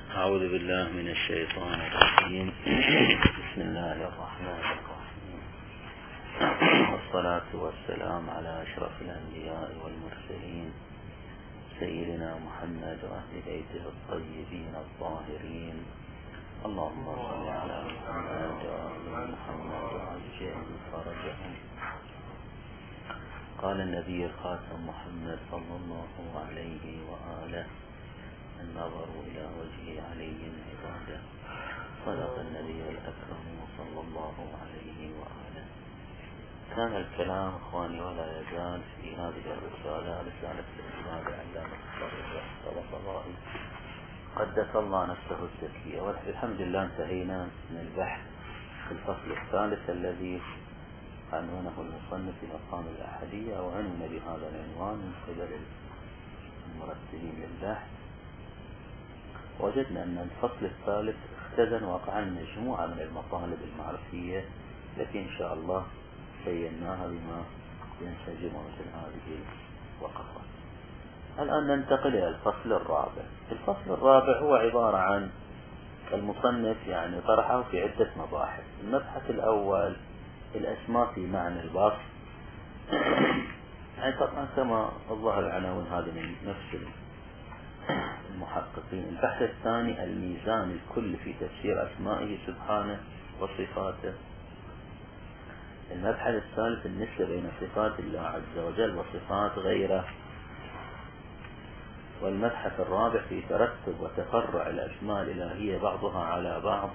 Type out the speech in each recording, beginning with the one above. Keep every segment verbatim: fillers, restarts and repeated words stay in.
أعوذ بالله من الشيطان الرجيم. بسم الله الرحمن الرحيم، والصلاة والسلام على أشرف الأنبياء والمرسلين سيدنا محمد وأهل بيته الطيبين الطاهرين. اللهم صل على محمد وآل محمد وعجل فرجهم. قال النبي الخاتم محمد صلى الله عليه وآله: النظر إلى وجه علي عبادة. صدق النبي الأكرم صلى الله عليه وآله. كان الكلام إخواني ولا يزال في هذه الرسالة، رسالة الإمام علامة الطبراني قدس الله نفسه الزكية. والحمد لله انتهينا من البحث في الفصل الثالث الذي عنوانه المصنف في مقام الأحدية، أو عنون بهذا العنوان من قبل المرتبين للبحث. وجدنا أن الفصل الثالث اختزن واقعا مجموعة من المطالب المعرفية التي إن شاء الله بيناها بما ينسجم مثل هذه الوقفات. الآن ننتقل إلى الفصل الرابع. الفصل الرابع هو عبارة عن المصنف يعني طرحه في عدة مباحث. المبحث الأول الأسماء في معنى الوصف، يعني طبعا كما الظاهر العناوين هذه من نفس المحققين. البحث الثاني الميزان الكل في تفسير أسمائه سبحانه وصفاته. المبحث الثالث النسبة بين صفات الله عز وجل وصفات غيره. والمبحث الرابع في ترتب وتفرع الأسماء الإلهية بعضها على بعض.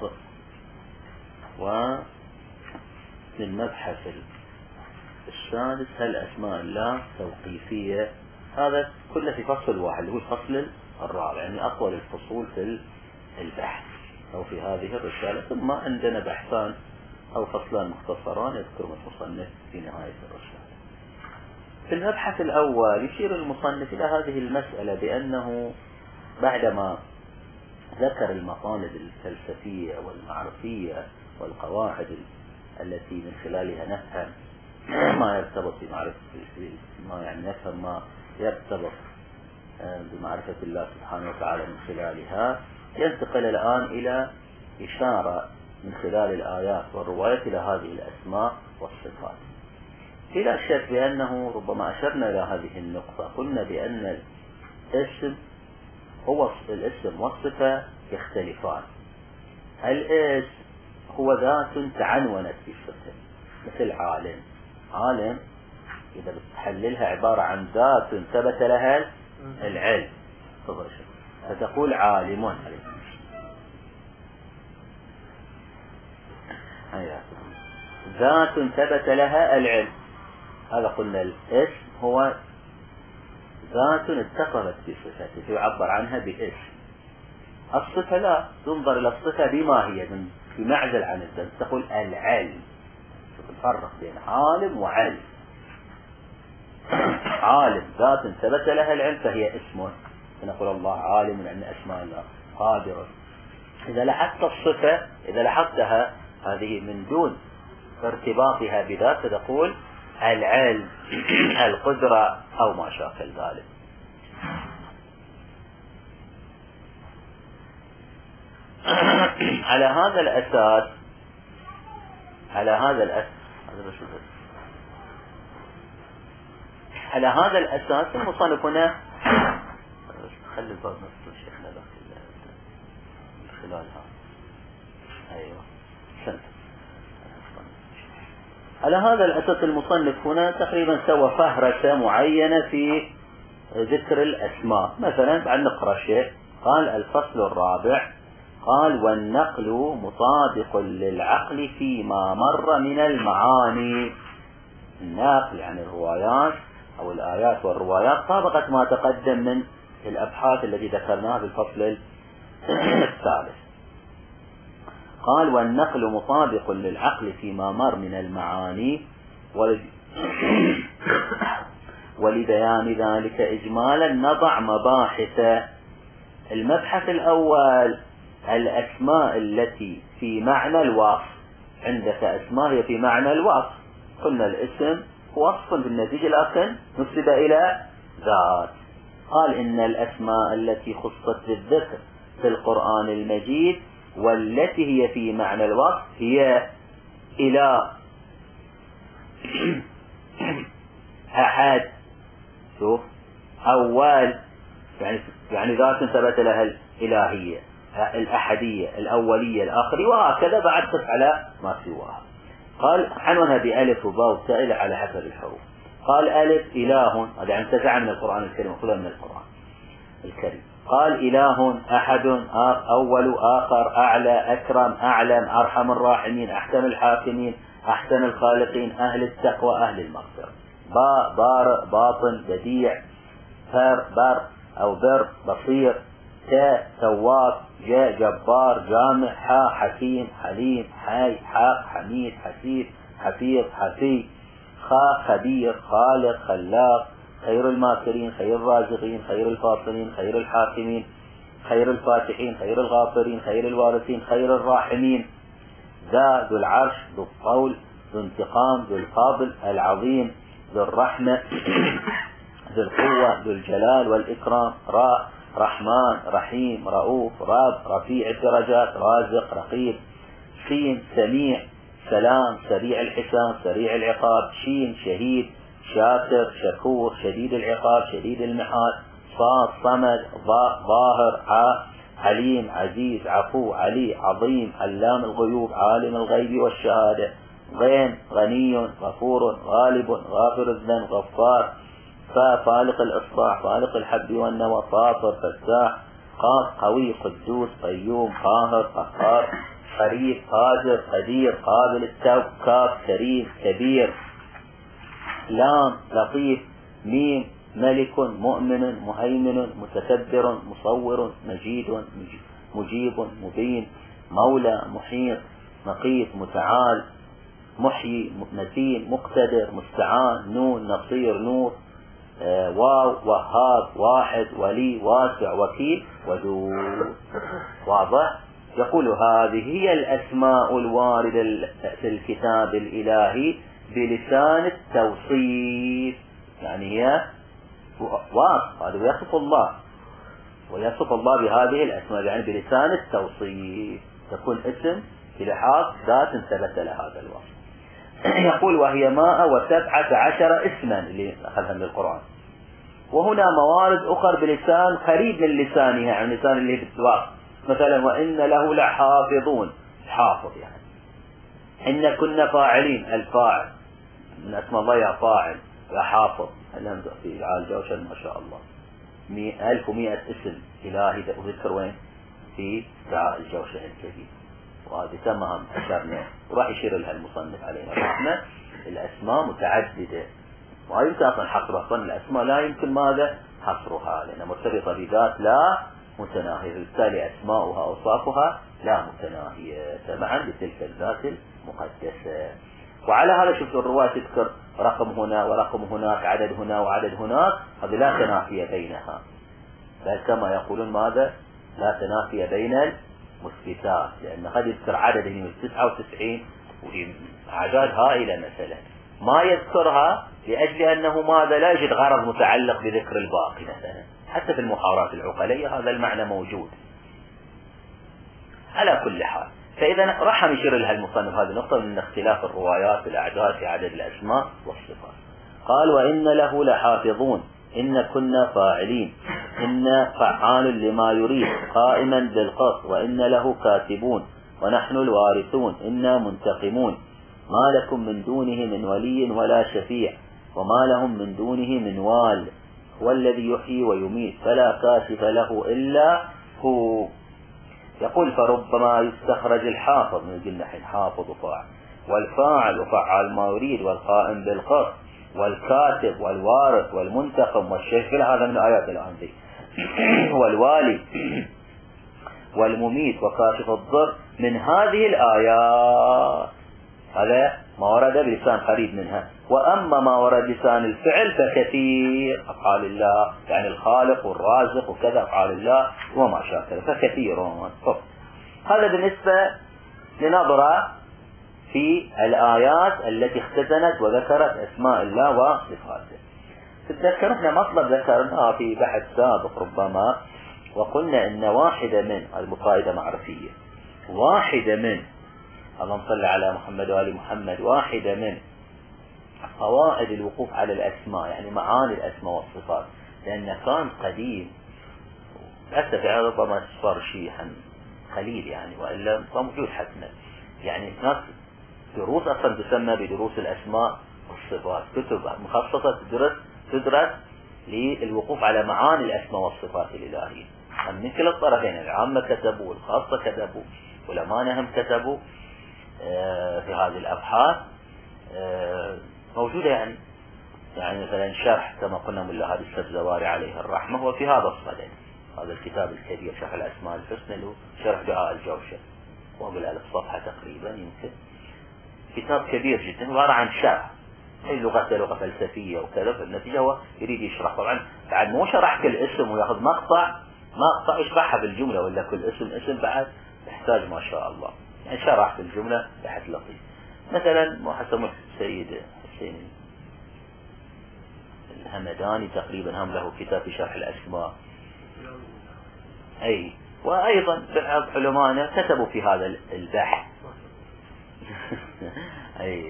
والمبحث السادس هل أسماء الله توقيفية. هذا كله في فصل واحد هو الفصل الرابع، يعني أطول الفصول في البحث أو في هذه الرسالة. ثم عندنا بحثان أو فصلان مختصران يذكرهم المصنف في نهاية الرسالة. في المبحث الأول يشير المصنف إلى هذه المسألة بأنه بعدما ذكر المطالب الفلسفية والمعرفية والقواعد التي من خلالها نفهم ما يرتبط بمعرفة ما يعني نفهم ما يرتبط بمعرفة الله سبحانه وتعالى من خلالها، ينتقل الآن إلى إشارة من خلال الآيات والروايات إلى هذه الأسماء والصفات. بلا شك بأنه ربما أشرنا إلى هذه النقطة، قلنا بأن الاسم هو الاسم والصفة يختلفان. الاسم هو ذات تعنونت بالصفة، مثل عالم. عالم إذا بتحللها عبارة عن ذات ثبت لها العلم، فتقول عالم. ذات ثبت لها العلم، هذا قلنا الاسم هو ذات اتصفت بصفته يعبر عنها باسم. الصفة لا، تنظر إلى الصفة بما هي بمعزل عن الذات، تقول العلم. تفرق بين عالم وعلم. عالم ذات ثبت لها العلم فهي اسم، فنقول الله عالم لأن أسماء الله قادر. إذا لاحظت الصفة إذا لاحظتها هذه من دون ارتباطها بذات فتقول العلم القدرة أو ما شاكل ذلك. على هذا الأساس على هذا الأساس على هذا الأساس المصنف هنا خلي الباب مفتوح شيخنا من خلالها. أيوة سنت. على هذا الأساس المصنف هنا تقريبا سوى فهرسة معينة في ذكر الأسماء. مثلا بعد نقرأ شيء، قال الفصل الرابع، قال والنقل مطابق للعقل فيما مر من المعاني. النقل يعني الروايات أو الآيات والروايات طابقت ما تقدم من الأبحاث التي ذكرناها في الفصل الثالث. قال والنقل مطابق للعقل فيما مر من المعاني، ولبيان ذلك إجمالا نضع مباحث. المبحث الأول الأسماء التي في معنى الوصف. عندك أسماء هي في معنى الوصف. قلنا الاسم وصف بالنتيجة لكن نسب إلى ذات. قال إن الأسماء التي خصت بالذكر في القرآن المجيد، والتي هي في معنى الوصف هي إله، أحد، شوف، أول، يعني يعني ذات ثبت لها الإلهية، الأحدية، الأولية، الآخرية، وهكذا بعد قف على ما سواها. قال عنونها بألف وباء وتاء على حسب الحروف. قال ألف إله، هذا يعني انتزع من القرآن الكريم وخذها من القرآن الكريم. قال إله أحد، أول، آخر، أعلى، أكرم، أعلم، أرحم الراحمين، أحسن الحاكمين، أحسن الخالقين، أهل التقوى، أهل المغفرة. باء بارئ باطن بديع، بر بر أو بر بصير، تاء تواب، جاء جبار جامع، حا حكيم حليم، حي حاق حميد حسيب حفيظ حفي، خا خبير خالق خلاق، خير الماكرين، خير الرازقين، خير الفاصلين، خير الحاكمين، خير الفاتحين، خير الغافرين، خير الوارثين، خير الراحمين. ذا ذو العرش، ذو الطول، ذو انتقام، ذو الفاضل، العظيم، ذو الرحمة، ذو القوة، ذو الجلال والإكرام. راء رحمن رحيم رؤوف رب رفيع الدرجات رازق رقيب. سين سميع سلام سريع الحساب سريع العقاب. شين شهيد شاكر شكور شديد العقاب شديد المحال. صاد صمد ظاهر عليم عزيز عفو علي عظيم علام الغيوب عالم الغيب والشهادة. غين غني غفور غالب غافر الذنب غفار. فا فالق الإصباح فالق الحب والنوى فاطر فتاح. قاف قوي قدوس قيوم قاهر قهار. قريب قادر قدير قابل التوب. كاف كريم كبير. لام لطيف. ميم ملك مؤمن مهيمن متكبر مصور مجيد مجيب مبين. مولى محيط مقيت متعال محيي متين مقتدر مستعان. نون نصير نور. آه واو وهاب واحد ولي واسع وكيل ودود. واضح؟ يقول هذه هي الأسماء الواردة في الكتاب الإلهي بلسان التوصيف، يعني هي واصف، هذا يصف الله ويصف الله بهذه الأسماء، يعني بلسان التوصيف تكون اسم بلحاظ ذات ثبت لهذا الوصف. يقول وهي ماء وسبعة عشر اسما اللي أخذها من القرآن. وهنا موارد أخرى بلسان قريب من لسانها، يعني لسان اللي بالسواق، مثلا وإن له لحافظون، حافظ يعني. إن كنا فاعلين، الفاعل من أسماء الله يا فاعل يا حافظ. هل في الجوشن ما شاء الله ألف ومئة اسم إلهي ذكر وين في دعاء الجوشن الكبير، وهذه تمام أشرنا وراح يشير لها المصنف علينا رحمة. الأسماء متعددة ولا يمكن أصلا حصرها، أصلا الأسماء لا يمكن ماذا حصرها لأنها مرتبطة بذات لا متناهية، بالتالي أسماؤها أوصافها لا متناهية تبعا لتلك الذات المقدسة. وعلى هذا شوف الرواية تذكر رقم هنا ورقم هناك، عدد هنا وعدد هناك، هذه لا تنافي بينها، بل كما يقولون ماذا لا تنافي بين المثبتات، لأن قد يذكر عدد من تسعة وتسعين وأعداد هائلة مثلا ما يذكرها لأجل أنه ماذا لا يوجد غرض متعلق بذكر الباقي مثلا. حتى في المحاورات العقلية هذا المعنى موجود. على كل حال، فإذا راح نشير لها المصنف هذه النقطة من اختلاف الروايات في الأعداد في عدد الأسماء والصفات. قال وإن له لحافظون، إن كنا فاعلين، إن فعال لما يريد قائما بالقصد، وإن له كاتبون، ونحن الوارثون، إنا منتقمون، ما لكم من دونه من ولي ولا شفيع، وما لهم من دونه من وال، هو الذي يحيي ويميت فلا كاشف له إلا هو. يقول فربما يستخرج الحافظ من الجنح حافظ وفاعل، والفاعل وفعال ما يريد، والقائم بالقصد، والكاتب والوارث والمنتقم والشفيع، هذا من آيات الآن دي والوالي والمميت وكاشف الضر من هذه الآيات. هذا ما ورد بلسان قريب منها. وأما ما ورد بلسان الفعل فكثير، أفعال الله يعني الخالق والرازق وكذا أفعال الله وما شاكل فكثير. هذا بالنسبة لنظرة في الآيات التي اختزنت وذكرت أسماء الله وصفاته. تتذكرون مطلب ذكرناه في بحث سابق ربما، وقلنا أن واحدة من هذه قاعدة معرفية، واحدة من اللهم صل على محمد وآل محمد، واحدة من قواعد الوقوف على الأسماء يعني معاني الأسماء والصفات، لأن كان قديم للأسف يعني ربما صار شيء قليل يعني، وإلا موجود حتما يعني ناس دروس أصلا تسمى بدروس الأسماء والصفات، كتب مخصصة تدرس تدرس للوقوف على معاني الأسماء والصفات الإلهية من كلا الطرفين، العامة كتبوا والخاصة كتبوا والأمانة هم كتبوا في هذه الأبحاث موجودة يعني يعني مثلا شرح كما قلنا من هذا السبزواري عليه الرحمة هو في هذا الصدد، هذا الكتاب الكبير شرح الأسماء الحسنى له شرح دعاء الجوشة وقبل ألف صفحة تقريبا يمكن، كتاب كبير جدا عبارة عن شرح اللغة لغة فلسفية وكذا، فالنتيجة هو يريد يشرح طبعا بعد مو شرح كل اسم وياخذ مقطع مقطع يشرحها بالجملة، ولا كل اسم اسم بعد يحتاج ما شاء الله يعني شرح بالجملة تحت لطيف. مثلا محسن السيد حسين الهمداني تقريبا هم له كتاب في شرح الأسماء، أي وأيضا بعض علماءنا كتبوا في هذا البحث أي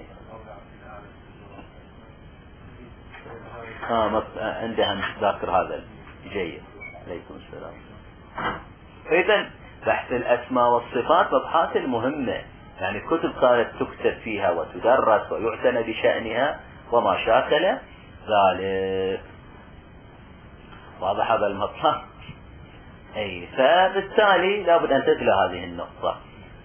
آه عندهم ذاكر هذا جيد. عليكم السلام. إذن بحث الأسماء والصفات مبحث مهمة يعني كتب كانت تكتب فيها وتدرس ويعتنى بشأنها وما شاكل ذلك. واضح هذا المطلب؟ أي فبالتالي لابد أن تتلى هذه النقطة.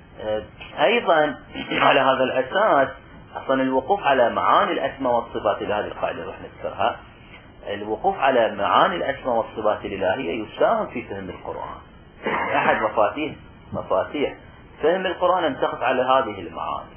أيضا على هذا الأساس أصلا الوقوف على معاني الأسماء والصفات لهذه القاعدة رح نذكرها، الوقوف على معاني الأسماء والصفات الإلهية يساهم في فهم القرآن. أحد مفاتيح مفاتيح فهم القرآن أن تقف على هذه المعاني.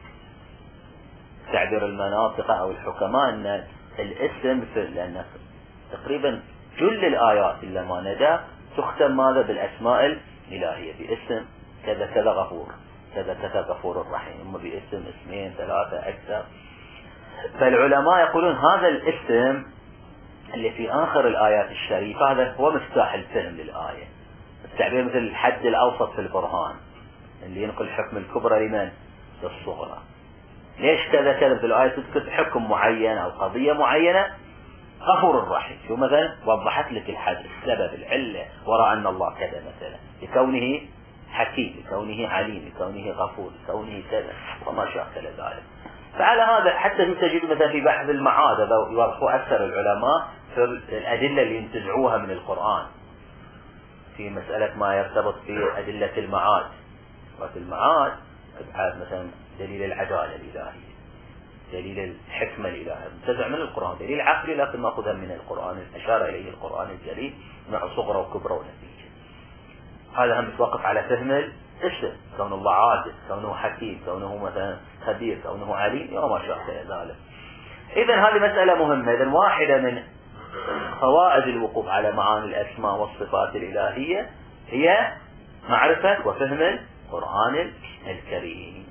تعبير المناطق أو الحكماء أن الاسم لأن تقريبا كل الآيات إلا ما ندى تختم ماذا بالأسماء الإلهية باسم كذا كذا غفور كذا كذا غفور الرحيم، هم باسم اسمين ثلاثة أكثر. فالعلماء يقولون هذا الاسم اللي في آخر الآيات الشريفة هذا هو مفتاح الفهم للآية. التعبير مثل الحد الأوسط في البرهان اللي ينقل حكم الكبرى لمن؟ للصغرى. ليش كذا كذا في الآية تذكر حكم معين أو قضية معينة؟ غفور الرحيم شو مثلا وضحت لك الحد السبب العلة وراء أن الله كذا مثلا لكونه حكيم لكونه عليم لكونه غفور لكونه كذا وما شاكل ذلك. فعلى هذا حتى تجد مثلا في بحث المعاد يعرفوا أكثر العلماء في الأدلة اللي ينتزعوها من القرآن في مسألة ما يرتبط في أدلة المعاد. وفي المعاد مثلا دليل العدالة الإلهية دليل الحكمة الإلهية منتزع من القرآن، دليل عقلي لكن مأخوذا من القرآن أشار إليه القرآن الجليل مع صغرى وكبرى ونتيجة. هذا هم يتوقف على فهم الاسم كونه الله عادل كونه حكيم كونه مثلا خبير كونه عليم وما شابه ذلك. إذن هذه مسألة مهمة. إذن واحدة من فوائد الوقوف على معاني الأسماء والصفات الإلهية هي معرفة وفهم القرآن الكريم.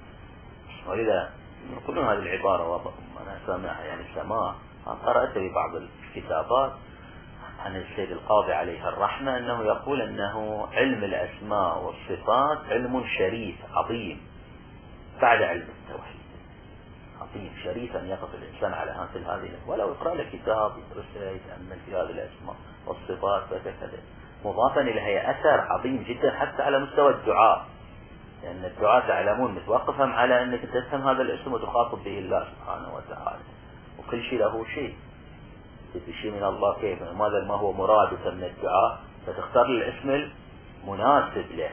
ولذا يقولون هذه العبارة أنا سامعها يعني سماع قرأت في بعض الكتابات عن السيد القاضي عليه الرحمة أنه يقول أنه علم الأسماء والصفات علم شريف عظيم بعد علم التوحيد. عظيم شريف أن يقف الإنسان على مثل هذه ولو يقرأ له كتاب يدرسه يتأمل في هذه الأسماء والصفات وكذا مضافا إليها أثر عظيم جدا حتى على مستوى الدعاء، لأن الدعاء تعلمون متوقفهم على أنك تفهم هذا الاسم وتخاطب به الله سبحانه وتعالى وكل شيء له شيء شيء من الله كيف ماذا ما هو مرادك من الدعاء فتختار الاسم المناسب له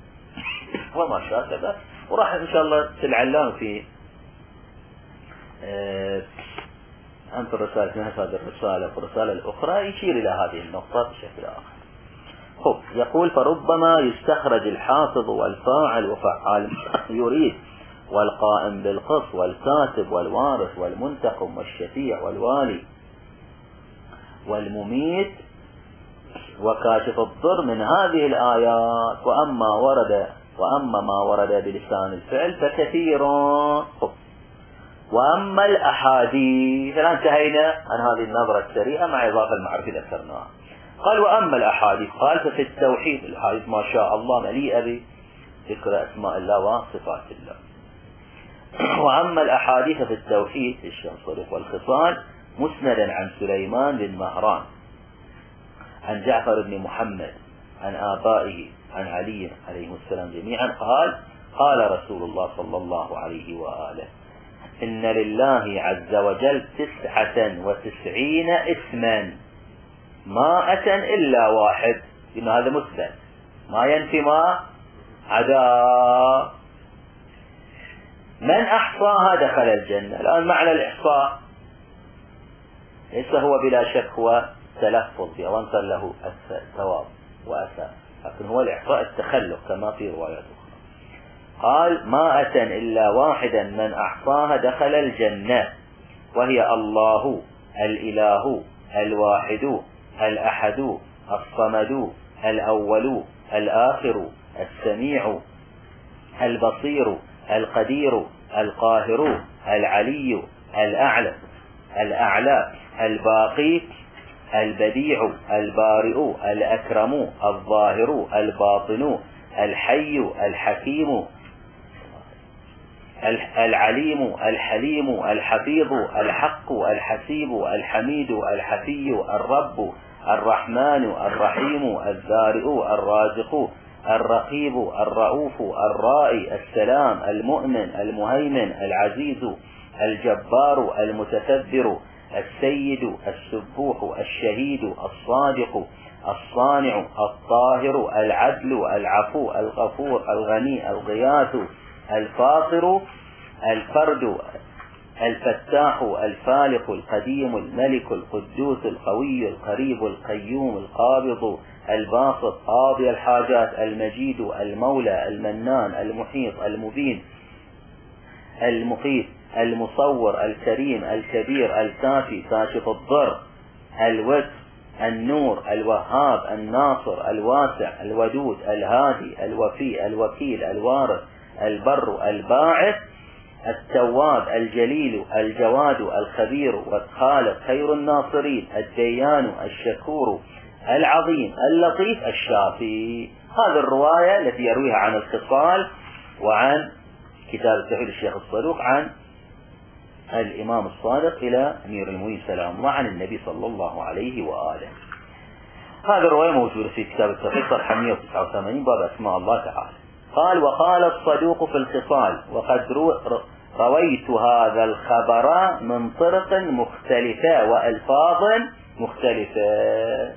وما شاكل. وراح إن شاء الله تلعلان في أنت الرسالة من هذه الرسالة والرسالة الأخرى يشير إلى هذه النقطة بشكل آخر. خب يقول فربما يستخرج الحافظ والفاعل وفعال يريد والقائم بالقص والكاتب والوارث والمنتقم والشفيع والوالي والمميت وكاشف الضر من هذه الآيات. وأما ورد وأما ما ورد بلسان الفعل فكثيرا. وأما الأحاديث الآن انتهينا عن هذه النظرة السريعة مع إضافة المعرفة ذكرناها. قال وأما الأحاديث قال ففي التوحيد الحديث ما شاء الله مليئة بذكر أسماء الله وصفات الله. وأما الأحاديث في التوحيد الشيخ الصدوق والخصال مسندا عن سليمان بن مهران عن جعفر بن محمد عن آبائه عن علي عليه السلام جميعا قال قال رسول الله صلى الله عليه وآله إن لله عز وجل تسعة وتسعين اسما ما أتى إلا واحد، إن هذا مثبت ما ينفي ما عدا. من أحصاها دخل الجنة. الآن معنى الإحصاء ليس هو بلا شك هو تلفظ بها وانصر له الثواب وأثر، لكن هو الإحصاء التخلق كما في روايات أخرى. قال ما أتى إلا واحدا من أحصاها دخل الجنة، وهي الله الإله الواحد الأحد الصمد الأول الآخر السميع البصير القدير القاهر العلي الأعلى الأعلى الباقي البديع البارئ الأكرم الظاهر الباطن الحي الحكيم العليم الحليم الحفيظ الحق الحسيب الحميد الحفي الرب الرحمن الرحيم الذارئ الرازق الرقيب الرؤوف الرائي السلام المؤمن المهيمن العزيز الجبار المتكبر السيد السبوح الشهيد الصادق الصانع الطاهر العدل العفو الغفور الغني الغياث الفاطر الفرد الفتاح الفالق القديم الملك القدوس القوي القريب القيوم القابض الباسط قاضي الحاجات المجيد المولى المنان المحيط المبين المقيت المصور الكريم الكبير الكافي كاشف الضر الود النور الوهاب الناصر الواسع الودود الهادي الوفي الوكيل الوارث البر الباعث التواب الجليل الجواد الخبير والخالق خير الناصرين الديان الشكور العظيم اللطيف الشافي. هذه الرواية التي يرويها عن الخصال وعن كتاب التوحيد الشيخ الصدوق عن الإمام الصادق إلى أمير المؤمنين سلام الله عن النبي صلى الله عليه وآله. هذه الرواية موجودة في كتاب التوحيد صفحة مئة وتسعة وثمانين باب أسماء الله تعالى. قال وقال الصدوق في الخصال وقد رويت هذا الخبر من طرق مختلفة وألفاظ مختلفة،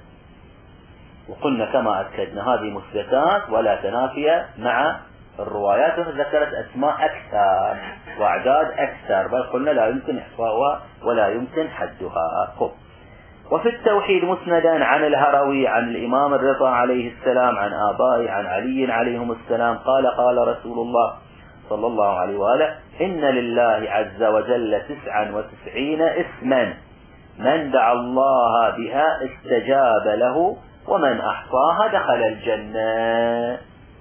وقلنا كما أكدنا هذه مثبتات ولا تنافي مع الروايات ذكرت أسماء أكثر وأعداد أكثر، بل قلنا لا يمكن إحصاؤها ولا يمكن حدها. وفي التوحيد مسندا عن الهروي عن الإمام الرضا عليه السلام عن آبائه عن علي عليهم السلام قال قال رسول الله صلى الله عليه وآله إن لله عز وجل تسعا وتسعين اسما من دعا الله بها استجاب له ومن أحصاها دخل الجنة.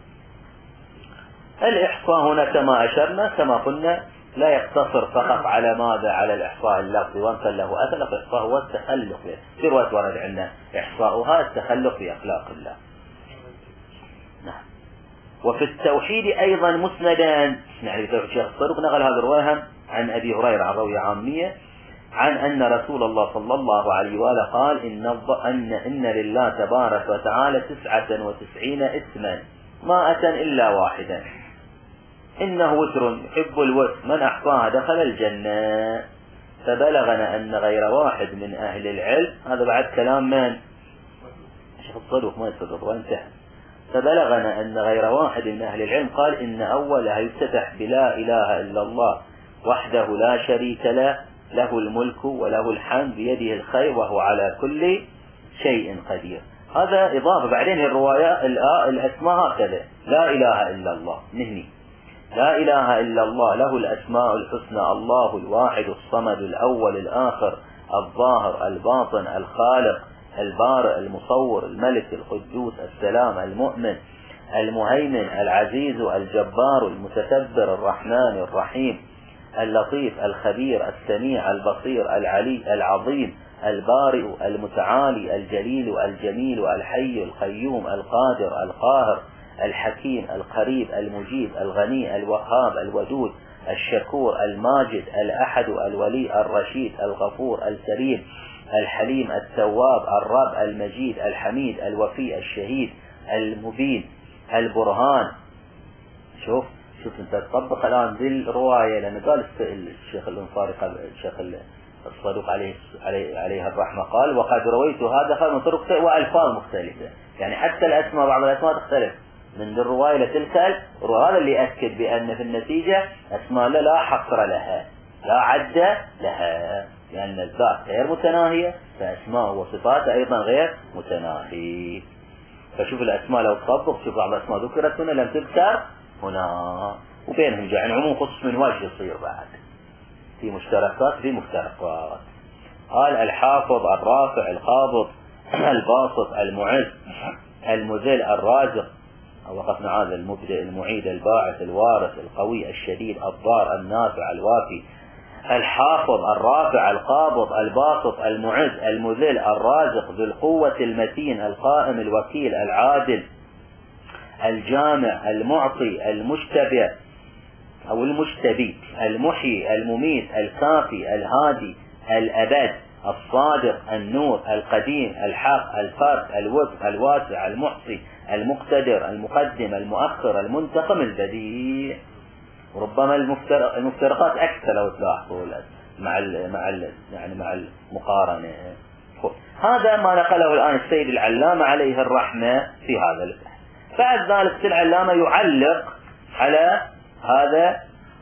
الإحصاء هنا كما أشرنا كما قلنا لا يقتصر فقط على ماذا على الإحصاء اللفظي وانقل له أثر، الإحصاء هو التخلق في رواية ورد عندنا إحصاؤها التخلق في أخلاق الله. نعم. وفي التوحيد أيضا مسندا يعني في الشيخ الصدوق نقل هذا الرواية عن أبي هريرة عن روية عامية عن أن رسول الله صلى الله عليه وآله قال إن, أن, إن لله تبارك وتعالى تسعة وتسعين اسما ما أتى إلا واحدا إنه وتر يحب الوتر من أحصاها دخل الجنة. فبلغنا أن غير واحد من أهل العلم، هذا بعد كلام من الشيخ الصدوق ما يصدق وانتهى، فبلغنا أن غير واحد من أهل العلم قال إن أولها يفتتح بلا إله إلا الله وحده لا شريك له له الملك وله الحمد بيده الخير وهو على كل شيء قدير. هذا إضافة بعدين الرواية الأسماء هكذا لا إله إلا الله نهني لا إله إلا الله له الأسماء الحسنى الله الواحد الصمد الأول الآخر الظاهر الباطن الخالق البارئ المصور الملك القدوس السلام المؤمن المهيمن العزيز الجبار المتكبر الرحمن الرحيم اللطيف الخبير السميع البصير العلي العظيم البارئ المتعالي الجليل الجميل الحي القيوم القادر القاهر الحكيم القريب المجيب الغني الوهاب الودود الشكور الماجد الأحد الولي الرشيد الغفور الكريم الحليم التواب الرب المجيد الحميد الوفي الشهيد المبين البرهان. شوف شوف انت تطبق الآن ذي الرواية، لأن قال الشيخ الأنصاري الشيخ الصدوق عليه عليه الرحمة قال وقد رويت هذا من طرق وألفاظ مختلفة، يعني حتى الأسماء بعض الأسماء تختلف من الرواية لتلك الرواية. هذا اللي يأكد بأن في النتيجة أسماء لا حصر لها لا عد لها، لأن الذات غير متناهية فأسماء وصفات أيضا غير متناهية. فشوف الأسماء لو تطبق، شوف بعض الأسماء ذكرت هنا لم تذكر هنا، وبينهم يعني عموم خصوص من وجه يصير بعد في مشتركات في مفترقات. قال الحافظ الرافع القابض الباسط المعز المذل الرازق، وقفنا هذا المبدئ المعيد الباعث الوارث القوي الشديد الضار النافع الوافي. الحافظ الرافع القابض الباسط المعز المذل الرازق ذو القوة المتين القائم الوكيل العادل الجامع المعطي المشتبه أو المشتبي المحيي المميت الكافي الهادي الأبد الصادق النور القديم الحق الفرد الوفق الواسع المحصي المقتدر المقدم المؤخر المنتقم البديع. وربما المفترقات أكثر لو تلاحظوا مع ال مع ال يعني مع المقارنة. هذا ما نقله الآن السيد العلامة عليه الرحمة في هذا البحث. بعد ذلك العلامة يعلق على هذا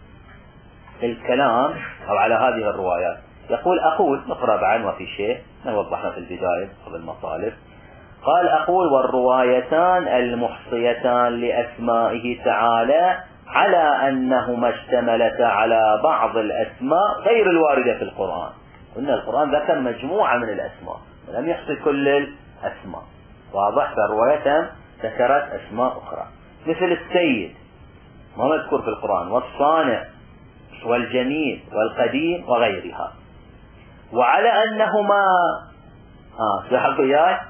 الكلام أو على هذه الروايات. يقول أقول نقرأ بعد ما في شيء نوضحنا في البداية قبل المطالب. قال أقول والروايتان المحصيتان لأسمائه تعالى على أنهما اشتملتا على بعض الأسماء غير الواردة في القرآن. قلنا القرآن ذكر مجموعة من الأسماء ولم يحصي كل الأسماء، واضح. فالروايتان ذكرت أسماء أخرى مثل السيد ما مذكور في القرآن والصانع والجميل والقديم وغيرها. وعلى أنهما آه تلاحظوا إياه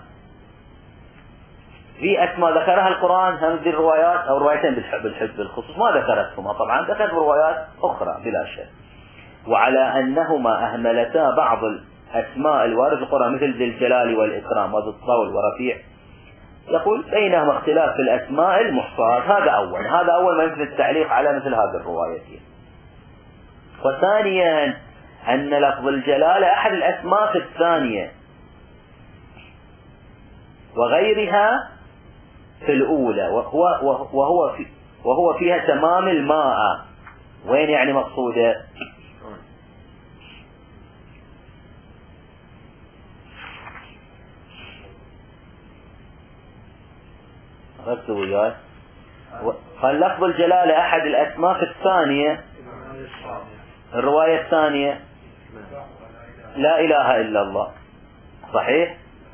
في أسماء ذكرها القرآن هم ذي الروايات أو روايتين بالحب بالحب بالخصوص ما ذكرتهما، طبعا ذكرت روايات أخرى بلا شك. وعلى أنهما أهملتا بعض الأسماء الواردة في القرآن مثل ذي الجلال والإكرام وذي الطول ورفيع. يقول بينهما اختلاف في الأسماء المحصاة. هذا أول هذا أول ما يمكن التعليق على مثل هذه الروايتين. وثانيا أن لفظ الجلالة أحد الأسماء في الثانية وغيرها في الأولى، وهو, وهو, في وهو فيها تمام الماء. وين يعني مقصودة؟ ركزوا وياي. قال لفظ الجلالة أحد الأسماء في الثانية. الرواية الثانية لا إله إلا الله، صحيح؟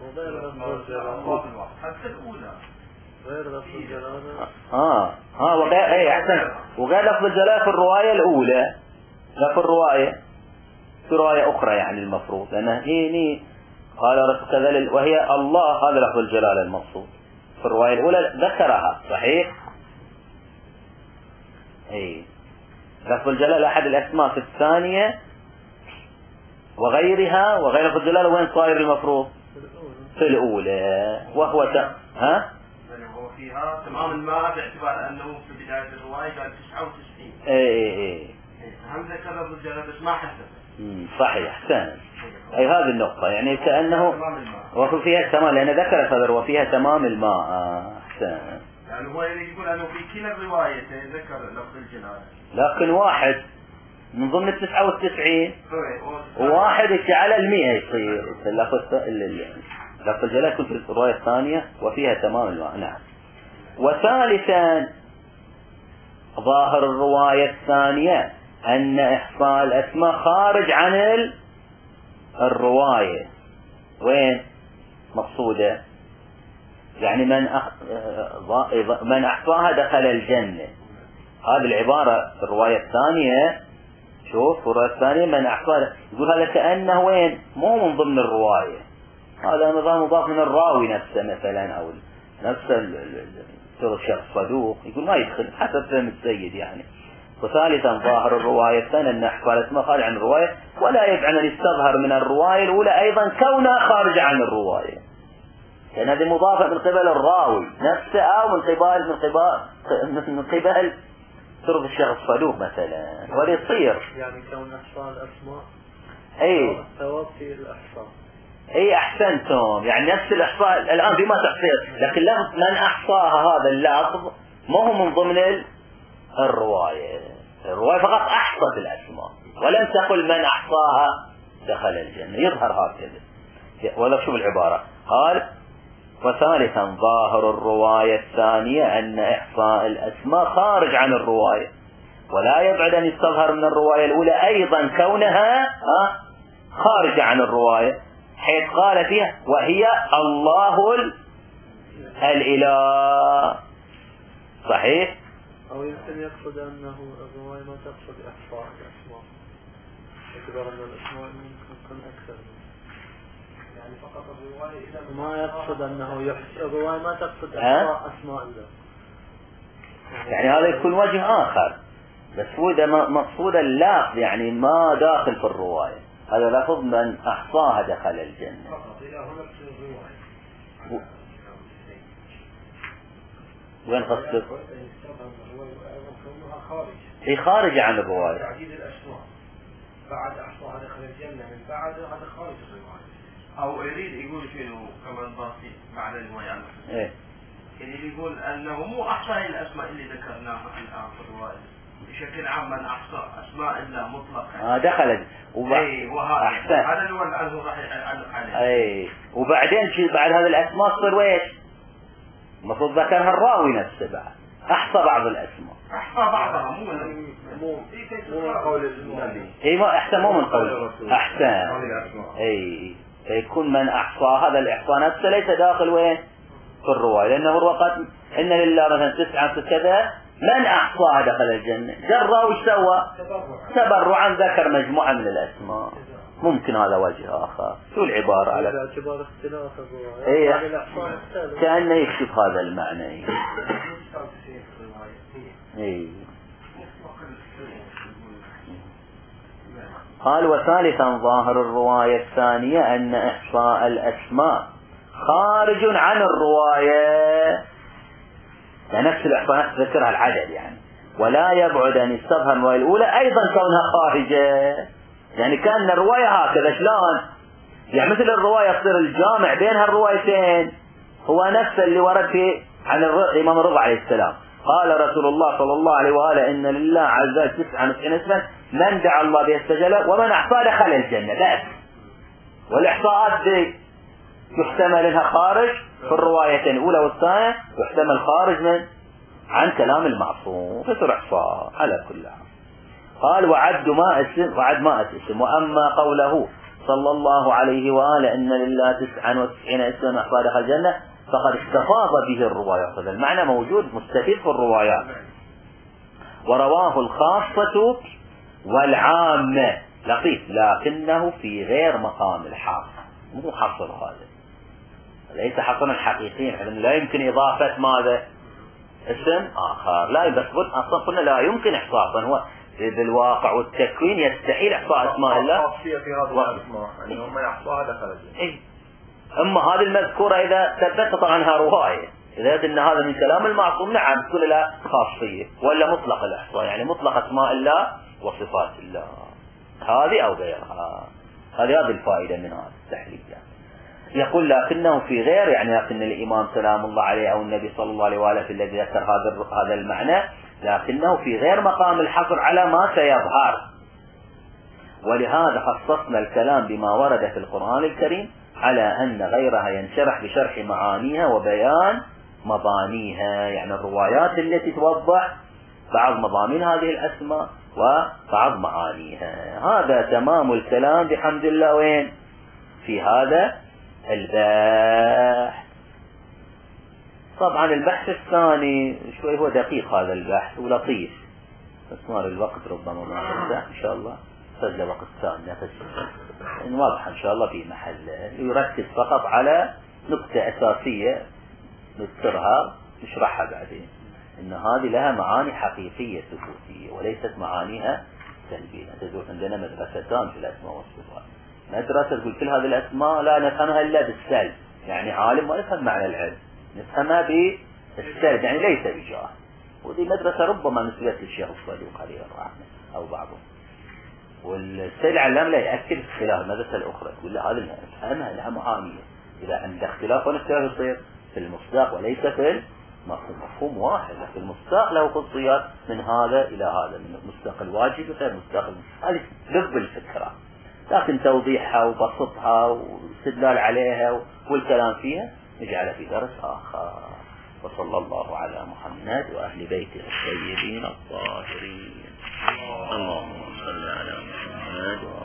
حتى الأولى غير لفظ الجلالة. آه آه وغير أي أحسن وغير لفظ الجلالة في الرواية الأولى، لا في الرواية في رواية أخرى يعني المفروض لأنه هي قال رسول كذلك وهي الله، هذا لفظ الجلالة المقصود. في الرواية الأولى ذكرها صحيح. أي لفظ الجلالة أحد الأسماء في الثانية وغيرها. وغير لفظ الجلالة وين صاير المفروض؟ في الأولى. وهو ت... ها؟ هو فيها تمام الماء باعتبار أنه في بداية الرواية قال تسعة وتسعين. إيه إيه إيه. هم ذكر لفظ الجلالة بس ما حسب. صحيح أحسن. أي هذه النقطة يعني كأنه وفي فيها تمام لأن ذكر صدر وفيها تمام الماء. أحسن. يعني هو يقول أنه في كلا الروايتين ذكر لفظ الجلالة. لكن واحد من ضمن التسعة والتسعين وواحد على المئة يصير لفظ لفظ الجلالة يكون في الرواية الثانية وفيها تمام الماء. نعم. وثالثا ظاهر الرواية الثانية أن إحصاء الأسماء خارج عن الرواية. وين مقصودة؟ يعني من أح... من أحصاها دخل الجنة. هذه العبارة في الرواية الثانية شوف الرواية الثانية من أحصى، يقول هذا كأنه وين مو من ضمن الرواية، هذا نظام مضاف من الراوي نفسه مثلا أو نفس الشخص صدوق، يقول ما يدخل حسب فهم السيد يعني. وثالثا ظاهر الرواية الثانية أن أحصى الأسماء خارج عن الرواية، ولا يبعد أن يستظهر من الرواية الأولى أيضا كونها خارجة عن الرواية، لأن هذه مضافة من قبل الراوي نفسه أو من قبل من قبل من قبل طرق الشخص صدوق مثلا، وليصير يعني كون أحصاء الأسماء أي ثواب في الأحصاء. أي أحسنتم، يعني نفس الإحصاء الآن بما تحصيل، لكن لفظ من أحصاها هذا اللفظ ما هو من ضمن الرواية، الرواية فقط أحصت الأسماء ولم تقل من أحصاها دخل الجنة، يظهر هكذا. ولا شوف العبارة قال وثالثا ظاهر الرواية الثانية أن إحصاء الأسماء خارج عن الرواية، ولا يبعد أن يستظهر من الرواية الأولى أيضا كونها خارج عن الرواية، حيث قال فيها وهي الله الإله. صحيح؟ أو يمكن يقصد أنه الرواية ما تقصد إحصاء الأسماء، باعتبار أن الأسماء ممكن تكون أكثر، يعني فقط الرواية ما يقصد أنه يحصي الرواية ما تقصد إحصاء أسماء الله، يعني هذا يكون وجه آخر، بس هو ده مقصود اللفظ يعني ما داخل في الرواية، هذا لفظ من أحصاها دخل الجنة فقط إلى هنا في الرواية. وين قصدك؟ هي خارجة عن الرواية. تعديد الأسماء بعد أحصاها دخل الجنة من بعد هذا خارج الرواية، أو يريد يقول شنو كمان باقي بعد الرواية عنه. إيه. يريد يقول أنه مو أحصاء الأسماء اللي ذكرناها الآن في الرواية، بشكل عام من أحصى أسماء الله مطلقة. آه دخلت. وب... أي وهذا أحسن. هذا اللي هو عنه راح يعلق عليه. أي وبعدين شيء بعد هذه الأسماء تصير ويش؟ المفروض ذكرها الراوي نفسه بعد أحصى بعض الأسماء. أحصى بعضها مو مو مو قول النبي. إيه ما أحسن مو من قول أحسن. أي فيكون من أحصى هذا الإحصاء نفسه ليس داخل وين؟ في الرواية، لأنه الوقت إن لله مثلا تسعة كذا من أحصاها دخل الجنة، جرى وش سوى؟ تبرعا ذكر مجموعة من الأسماء، ممكن هذا وجه آخر. شو العبارة على باعتبار اختلاف الرواية؟ إيه كأنه يكشف هذا المعنى. إيه. قال وثالثا ظاهر الرواية الثانية أن إحصاء الأسماء خارج عن الرواية، يعني نفس الإحصاء ذكرها العدد يعني، ولا يبعد أن يستظهر الرواية الأولى أيضا كونها خارجة، يعني كأن الرواية هكذا شلون يعني مثل الرواية تصير الجامع بين هالروايتين هو نفس اللي ورد في عن الإمام الرضا عليه السلام، قال رسول الله صلى الله عليه وآله إن لله عز وجل تسعة وتسعين اسما من دعا الله به استجاب ومن أحصى دخل الجنة بس. والإحصاءات دي يحتمل انها خارج في الروايتين الأولى والثانية، يحتمل خارج من عن كلام المعصوم فصير إحصاء على كل حال. قال وعد ما اسم وعد ما اسم وأما قوله صلى الله عليه وآله إن لله تسعة وتسعين اسما أحصى دخل الجنة فقد استفاض به الروايات، هذا المعنى موجود مستفيد في الروايات. ورواه الخاصة والعامة لطيف لكنه في غير مقام الحاصر، مو حصر هذا ليس حصرا حقيقيا، لا يمكن إضافة ماذا اسم آخر، لا بس أصلا قلنا لا يمكن إحصاء، هو بالواقع والتكوين يستحيل إحصاء أسماء الله خاصية في هذه الأسماء أنه ما يحصاها دخل الجنة. إيه. أما هذه المذكورة إذا ثبت عنها رواية إذا أن هذا من كلام المعصوم نعم تقول لا خاصية، ولا مطلق الإحصاء يعني مطلق أسماء الله وصفات الله هذه أو غيرها، هذه هذه الفائدة من هذا التحليل يعني. يقول لكنه في غير يعني لكن الإمام سلام الله عليه أو النبي صلى الله عليه وآله في الذي ذكر هذا هذا المعنى لكنه في غير مقام الحصر على ما سيظهر، ولهذا خصصنا الكلام بما ورد في القرآن الكريم على أن غيرها ينشرح بشرح معانيها وبيان مضامينها، يعني الروايات التي توضح بعض مضامين هذه الأسماء وبعض معانيها. هذا تمام الكلام بحمد الله وين في هذا البحث. طبعا البحث الثاني شوي هو دقيق هذا البحث ولطيف، استثمار الوقت ربما ما نرجع إن شاء الله سجل وقت ثاني نفس واضحة إن شاء الله في محل يركز فقط على نقطة أساسية نذكرها نشرحها بعدين، إن هذه لها معاني حقيقية ثبوتية وليست معانيها سلبية. تقول عندنا مدرستان في الأسماء والصفات، مدرسة تقول كل هذه الأسماء لا نفهمها إلا بالسلب، يعني عالم ما يفهم معنى العلم، نفهمها بالسلب يعني ليس بجاه. ودي مدرسة ربما نسبت للشيخ الصدوق عليه الرحمة أو بعضهم. والسيد العلام لا يأكد خلاف المدرسة الأخرى، يقول لا هذه نفهمها لها معانية، إذا عند اختلاف والاختلاف يصير في المصداق وليس في المفهوم، مفهوم واحد، لكن المصداق له خصوصيات من هذا إلى هذا، من المصداق الواجب غير المصداق. هذه لب الفكرة، لكن توضيحها وبسطها واستدلال عليها والكلام فيها نجعلها في درس آخر. وصلى الله على محمد وأهل بيته الطيبين الطاهرين. اللهم صل على محمد.